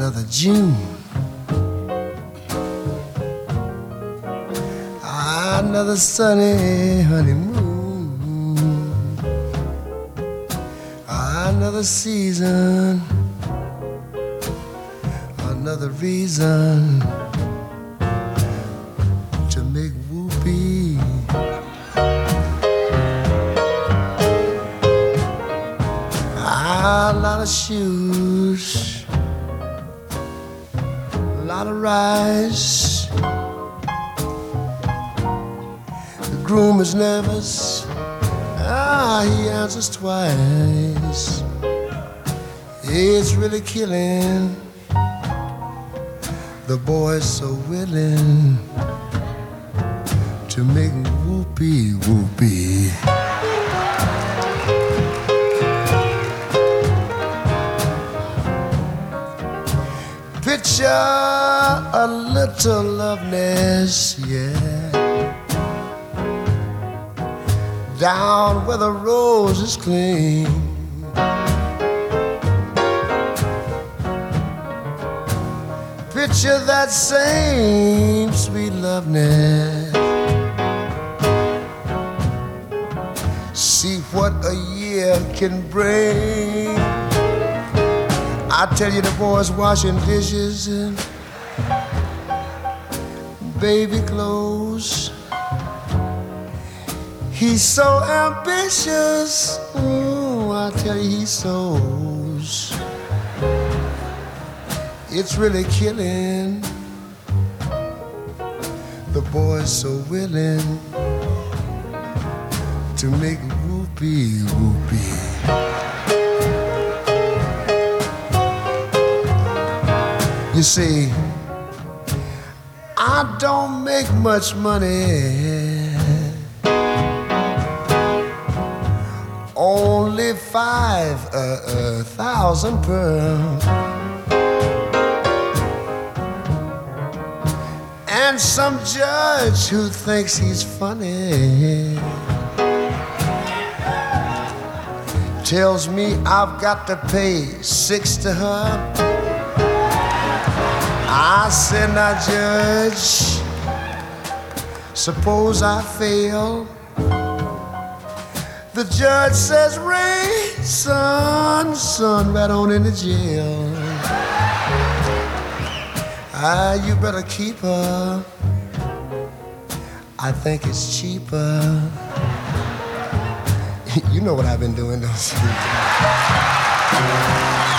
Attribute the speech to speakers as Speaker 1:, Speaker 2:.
Speaker 1: another June, another sunny honeymoon, another season, another reason to make whoopee. A lot of shoes, a lot of rice. The groom is nervous. He answers twice. It's really killing. The boy's so willing to make whoopee whoopee. Picture a little loveliness, yeah, down where the rose is clean. Picture that same sweet loveliness. See what a year can bring. I tell you, the boy's washing dishes and baby clothes. He's so ambitious. Ooh, I tell you, he sews. It's really killing. The boy's so willing to make whoopee whoopee. You see, I don't make much money, only 5,000 per. And some judge who thinks he's funny tells me I've got to pay 6 to her. I said, now judge, suppose I fail. The judge says, Ray, son, right on into jail. You better keep her. I think it's cheaper. You know what I've been doing, don't you?